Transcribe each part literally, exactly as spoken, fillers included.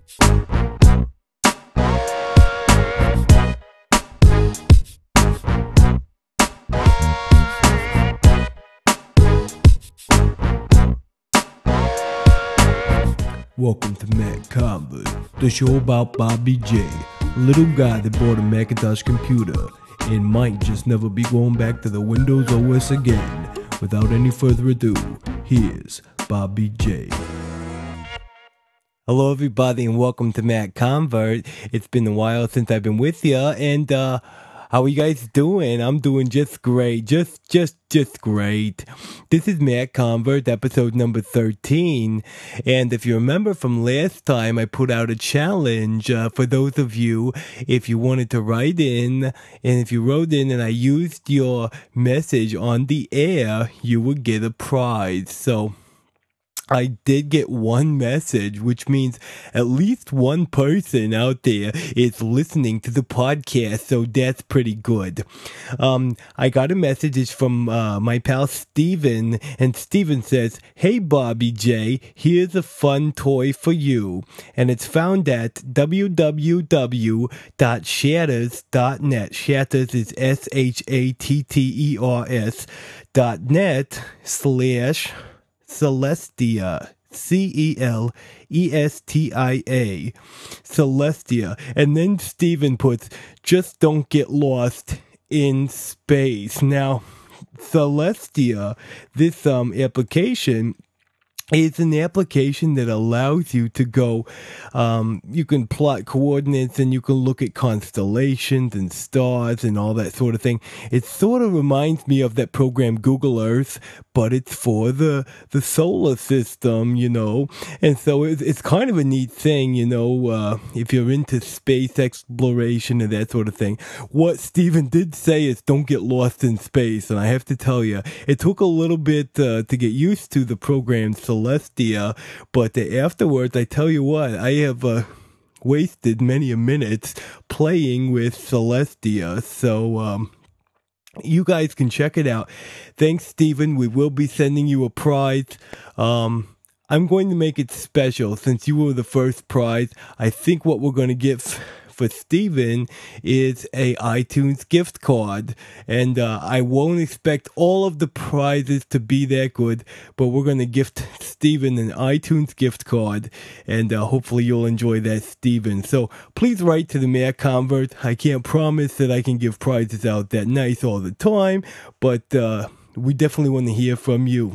Welcome to Mac Convert, the show about Bobby J, a little guy that bought a Macintosh computer and might just never be going back to the Windows O S again. Without any further ado, here's Bobby J. Hello everybody and welcome to Mac Convert. It's been a while since I've been with you, and uh, how are you guys doing? I'm doing just great, just, just, just great. This is Mac Convert, episode number thirteen, and if you remember from last time, I put out a challenge uh, for those of you, if you wanted to write in, and if you wrote in and I used your message on the air, you would get a prize. So I did get one message, which means at least one person out there is listening to the podcast, so that's pretty good. Um, I got a message, it's from uh, my pal Steven, and Steven says, "Hey Bobby J, here's a fun toy for you," and it's found at w w w dot shatters dot net. Shatters is S H A T T E R S dot net slash Celestia, C E L E S T I A, Celestia. And then Steven puts, "Just don't get lost in space." Now, Celestia, this um application, it's an application that allows you to go, um, you can plot coordinates and you can look at constellations and stars and all that sort of thing. It sort of reminds me of that program Google Earth, but it's for the the solar system, you know. And so it's, it's kind of a neat thing, you know, uh, if you're into space exploration and that sort of thing. What Steven did say is don't get lost in space. And I have to tell you, it took a little bit uh, to get used to the program Celestia, but afterwards, I tell you what, I have uh, wasted many a minutes playing with Celestia. So, um, you guys can check it out. Thanks, Steven. We will be sending you a prize. Um, I'm going to make it special since you were the first prize. I think what we're going to get f- for Steven is a iTunes gift card. And uh, I won't expect all of the prizes to be that good, but we're going to gift Steven an iTunes gift card. And uh, hopefully you'll enjoy that, Steven. So please write to the Mac Convert. I can't promise that I can give prizes out that nice all the time, but uh, we definitely want to hear from you.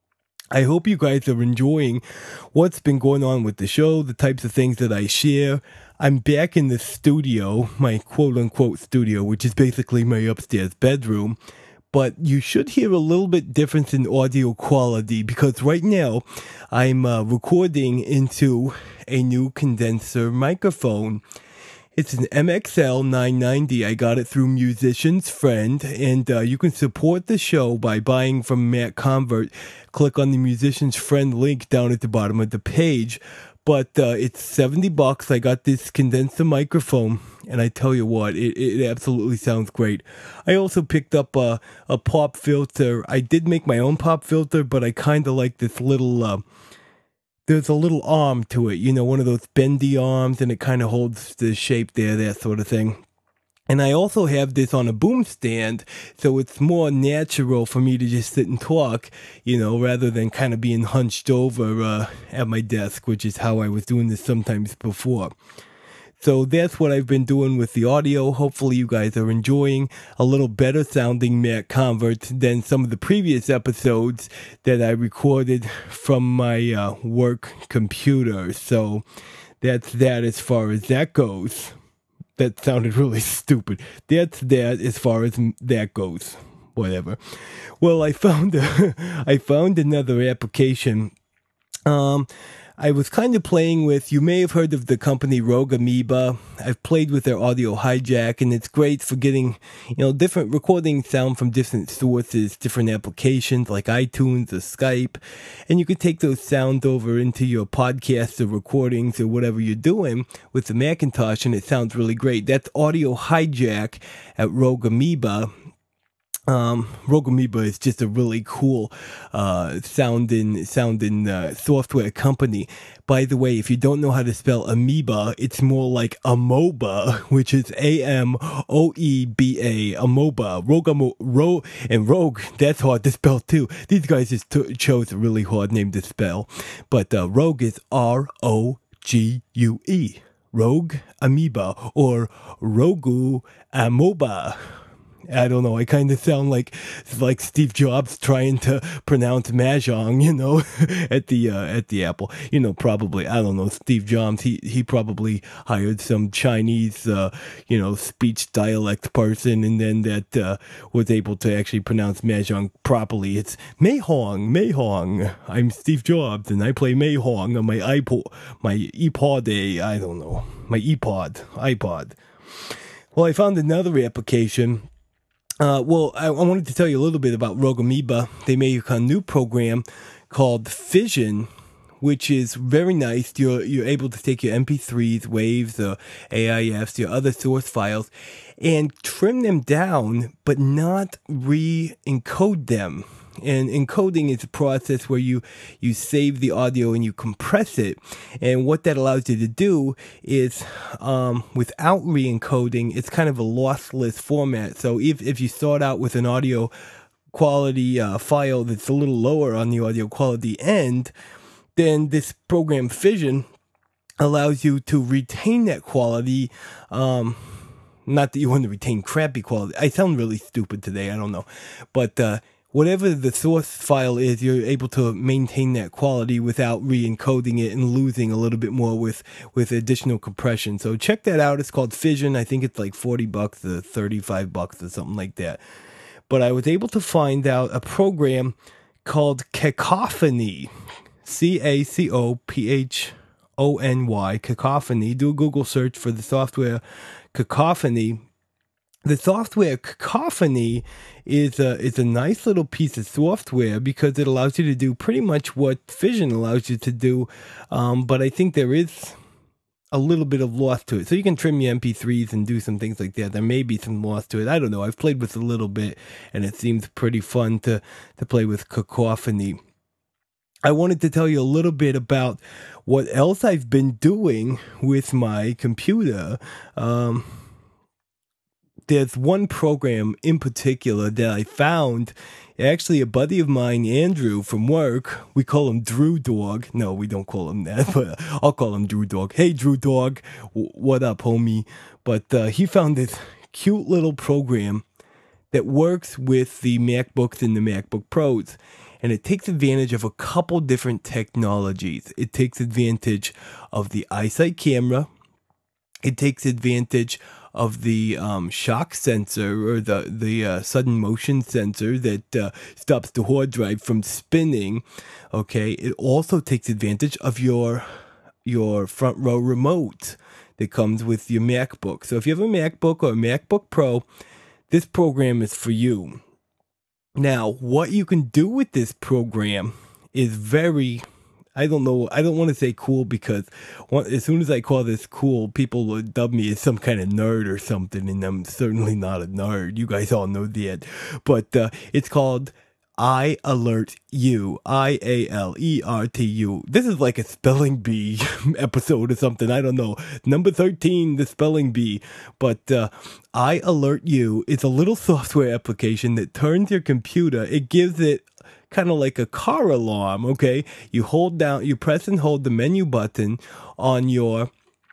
I hope you guys are enjoying what's been going on with the show, the types of things that I share. I'm back in the studio, my quote-unquote studio, which is basically my upstairs bedroom. But you should hear a little bit difference in audio quality because right now I'm uh, recording into a new condenser microphone. It's an M X L nine ninety. I got it through Musician's Friend, and uh, you can support the show by buying from Mac Convert. Click on the Musician's Friend link down at the bottom of the page. But uh, it's seventy bucks. I got this condenser microphone, and I tell you what, it, it absolutely sounds great. I also picked up a, a pop filter. I did make my own pop filter, but I kind of like this little... Uh, There's a little arm to it, you know, one of those bendy arms, and it kind of holds the shape there, that sort of thing. And I also have this on a boom stand, so it's more natural for me to just sit and talk, you know, rather than kind of being hunched over uh, at my desk, which is how I was doing this sometimes before. So that's what I've been doing with the audio. Hopefully you guys are enjoying a little better sounding Mac Convert than some of the previous episodes that I recorded from my uh, work computer. So that's that as far as that goes. That sounded really stupid. That's that as far as that goes. Whatever. Well, I found a, I found another application. Um... I was kind of playing with, you may have heard of the company Rogue Amoeba. I've played with their Audio Hijack, and it's great for getting, you know, different recording sound from different sources, different applications like iTunes or Skype. And you can take those sounds over into your podcasts or recordings or whatever you're doing with the Macintosh, and it sounds really great. That's Audio Hijack at Rogue Amoeba. Um, Rogue Amoeba is just a really cool, uh, sounding, sounding, uh, software company. By the way, if you don't know how to spell amoeba, it's more like amoeba, which is A M O E B A, amoeba. Rogue, Amo- Ro- and Rogue, that's hard to spell too. These guys just t- chose a really hard name to spell. But, uh, Rogue is R O G U E. Rogue Amoeba, or Rogu Amoeba. I don't know. I kind of sound like like Steve Jobs trying to pronounce mahjong, you know, at the uh, at the Apple. You know, probably I don't know. Steve Jobs. He he probably hired some Chinese, uh, you know, speech dialect person, and then that uh, was able to actually pronounce mahjong properly. It's Mahjong, Mahjong. I'm Steve Jobs, and I play Mahjong on my iPod, my iPod. I don't know, my iPod, iPod. Well, I found another application. Uh, well, I, I wanted to tell you a little bit about Rogue Amoeba. They made a new program called Fission, which is very nice. You're you're able to take your M P threes, waves, uh, A I Fs, your other source files, and trim them down, but not re-encode them. And encoding is a process where you, you save the audio and you compress it. And what that allows you to do is, um, without re-encoding, it's kind of a lossless format. So if, if you start out with an audio quality uh, file that's a little lower on the audio quality end, then this program Fission allows you to retain that quality. Um, not that you want to retain crappy quality. I sound really stupid today. I don't know. But, uh, whatever the source file is, you're able to maintain that quality without re-encoding it and losing a little bit more with, with additional compression. So check that out. It's called Fission. I think it's like forty bucks or thirty-five bucks or something like that. But I was able to find out a program called Cacophony. C A C O P H O N Y, Cacophony. Do a Google search for the software Cacophony. The software Cacophony is a, is a nice little piece of software because it allows you to do pretty much what Fission allows you to do. Um, but I think there is a little bit of loss to it. So you can trim your M P threes and do some things like that. There may be some loss to it. I don't know. I've played with a little bit and it seems pretty fun to, to play with Cacophony. I wanted to tell you a little bit about what else I've been doing with my computer. Um, There's one program in particular that I found. Actually, a buddy of mine, Andrew, from work, we call him Drew Dog. No, we don't call him that, but I'll call him Drew Dog. Hey, Drew Dog, w- what up, homie? But uh, he found this cute little program that works with the MacBooks and the MacBook Pros. And it takes advantage of a couple different technologies. It takes advantage of the iSight camera. It takes advantage of the um, shock sensor or the the uh, sudden motion sensor that uh, stops the hard drive from spinning. Okay, it also takes advantage of your your front row remote that comes with your MacBook. So if you have a MacBook or a MacBook Pro, this program is for you. Now, what you can do with this program is very, I don't know, I don't want to say cool because one, as soon as I call this cool, people will dub me as some kind of nerd or something, and I'm certainly not a nerd. You guys all know that. But uh, it's called I Alert You, I A L E R T U. This is like a spelling bee episode or something. I don't know. Number thirteen, the spelling bee. But uh, I Alert You is a little software application that turns your computer. It gives it kind of like a car alarm, okay? You hold down, you press and hold the menu button on your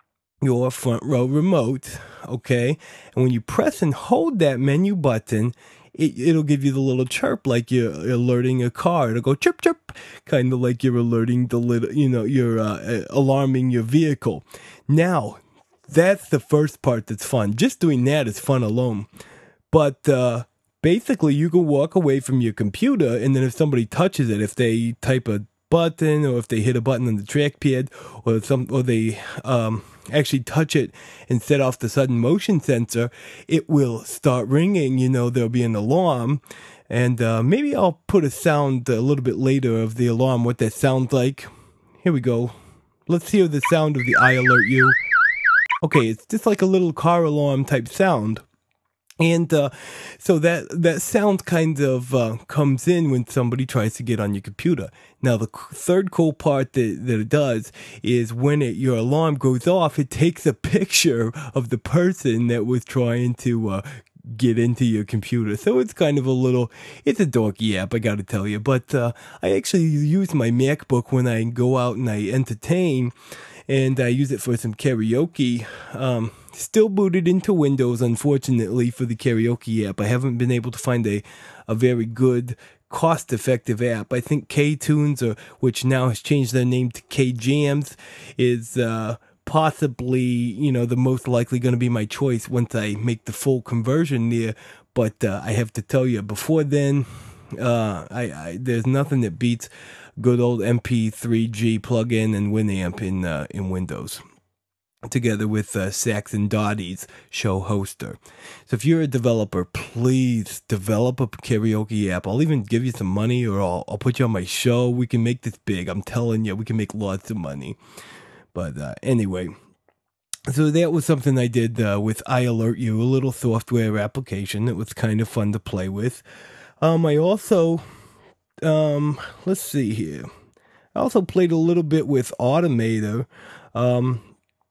your front row remote, okay? And when you press and hold that menu button, It, it'll give you the little chirp like you're alerting a car. It'll go chirp, chirp, kind of like you're alerting the little, you know, you're uh, alarming your vehicle. Now, that's the first part that's fun. Just doing that is fun alone. But uh, basically, you can walk away from your computer, and then if somebody touches it, if they type a button or if they hit a button on the trackpad or some, or they um, actually touch it and set off the sudden motion sensor, it will start ringing. You know, there'll be an alarm. And uh, maybe I'll put a sound a little bit later of the alarm, what that sounds like. Here we go. Let's hear the sound of the I Alert You. Okay, it's just like a little car alarm type sound. And uh, so that that sound kind of uh, comes in when somebody tries to get on your computer. Now, the c- third cool part that, that it does is when it, your alarm goes off, it takes a picture of the person that was trying to uh, get into your computer. So it's kind of a little, it's a dorky app, I got to tell you. But uh, I actually use my MacBook when I go out and I entertain, and I use it for some karaoke. Um, still booted into Windows, unfortunately, for the karaoke app. I haven't been able to find a, a very good, cost-effective app. I think K-Tunes, or which now has changed their name to K-Jams, is uh, possibly, you know, the most likely going to be my choice once I make the full conversion there. But uh, I have to tell you, before then, uh, I, I there's nothing that beats good old M P three G plugin and Winamp in uh, in Windows, together with uh, Saxon Dottie's show hoster. So if you're a developer, please develop a karaoke app. I'll even give you some money, or I'll, I'll put you on my show. We can make this big. I'm telling you, we can make lots of money. But uh, anyway, so that was something I did uh, with iAlertU, a little software application that was kind of fun to play with. Um, I also, um, let's see here. I also played a little bit with Automator. Um,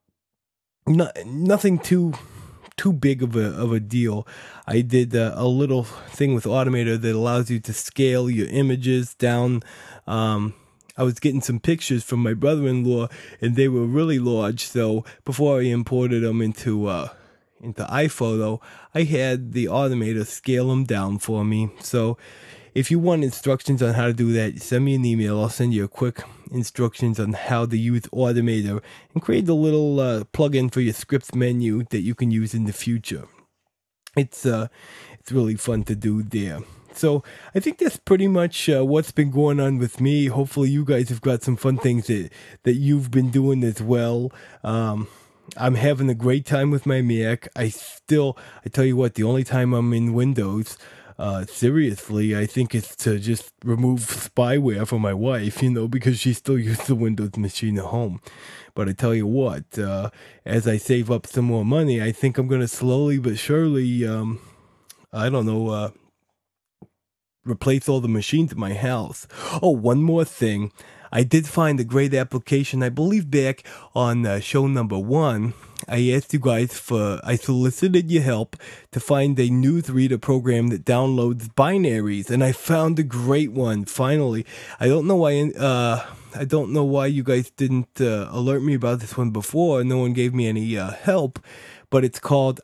not, nothing too too big of a of a deal. I did uh, a little thing with Automator that allows you to scale your images down. Um, I was getting some pictures from my brother-in-law, and they were really large. So before I imported them into uh, into iPhoto, I had the Automator scale them down for me. So if you want instructions on how to do that, send me an email. I'll send you a quick instructions on how to use Automator and create a little uh, plugin for your scripts menu that you can use in the future. It's uh, it's really fun to do there. So I think that's pretty much uh, what's been going on with me. Hopefully you guys have got some fun things that, that you've been doing as well. Um, I'm having a great time with my Mac. I still, I tell you what, the only time I'm in Windows, uh, seriously, I think it's to just remove spyware for my wife, you know, because she still uses the Windows machine at home. But I tell you what, uh, as I save up some more money, I think I'm going to slowly but surely, um, I don't know, uh, replace all the machines at my house. Oh, one more thing. I did find a great application. I believe back on uh, show number one, I asked you guys for, I solicited your help to find a newsreader program that downloads binaries, and I found a great one, finally. I don't know why, uh, I don't know why you guys didn't uh, alert me about this one before. No one gave me any uh, help, but it's called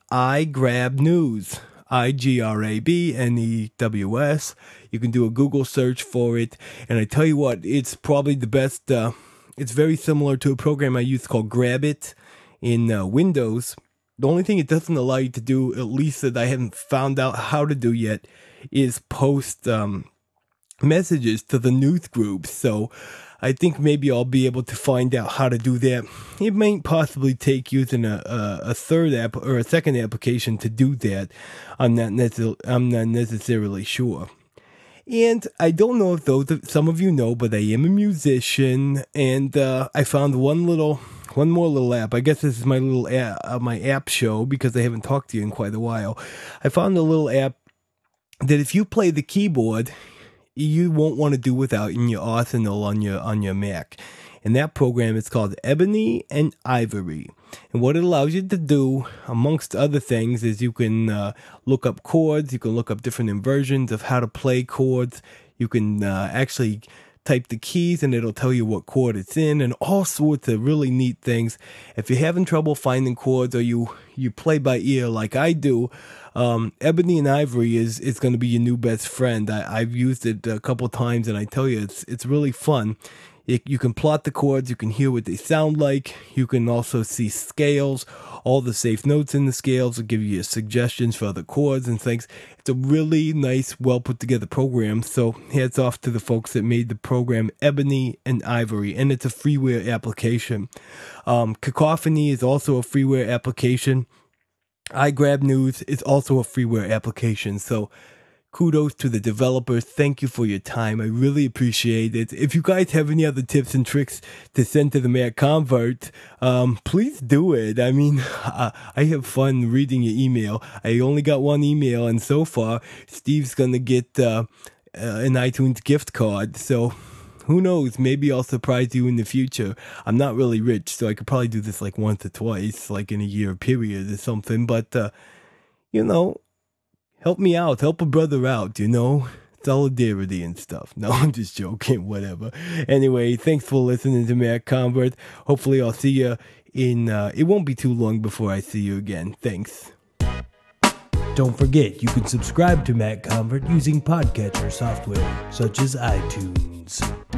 iGrabNews. I G R A B N E W S. You can do a Google search for it. And I tell you what, it's probably the best. Uh, it's very similar to a program I use called Grabit in uh, Windows. The only thing it doesn't allow you to do, at least that I haven't found out how to do yet, is post um, messages to the news groups. So I think maybe I'll be able to find out how to do that. It might possibly take using a, a, a third app or a second application to do that. I'm not necessarily, I'm not necessarily sure. And I don't know if those some of you know, but I am a musician, and uh, I found one little, one more little app. I guess this is my little app, uh, my app show, because I haven't talked to you in quite a while. I found a little app that if you play the keyboard, you won't want to do without in your arsenal on your on your Mac. And that program is called Ebony and Ivory. And what it allows you to do, amongst other things, is you can uh, look up chords. You can look up different inversions of how to play chords. You can uh, actually type the keys and it'll tell you what chord it's in, and all sorts of really neat things. If you're having trouble finding chords, or you, you play by ear like I do, um, Ebony and Ivory is, is going to be your new best friend. I, I've used it a couple times, and I tell you, it's it's really fun. It, you can plot the chords, you can hear what they sound like, you can also see scales, all the safe notes in the scales will give you suggestions for other chords and things. It's a really nice, well put together program, so hats off to the folks that made the program Ebony and Ivory, and it's a freeware application. Um, Cacophony is also a freeware application. iGrabNews is also a freeware application, so kudos to the developers. Thank you for your time. I really appreciate it. If you guys have any other tips and tricks to send to the Mad Convert, um, please do it. I mean, I, I have fun reading your email. I only got one email, and so far, Steve's gonna get uh, uh, an iTunes gift card. So who knows? Maybe I'll surprise you in the future. I'm not really rich, so I could probably do this like once or twice, like in a year period or something. But, uh, you know, help me out. Help a brother out, you know? Solidarity and stuff. No, I'm just joking. Whatever. Anyway, thanks for listening to Mad Convert. Hopefully I'll see you in, uh, it won't be too long before I see you again. Thanks. Don't forget, you can subscribe to Mad Convert using podcatcher software such as iTunes.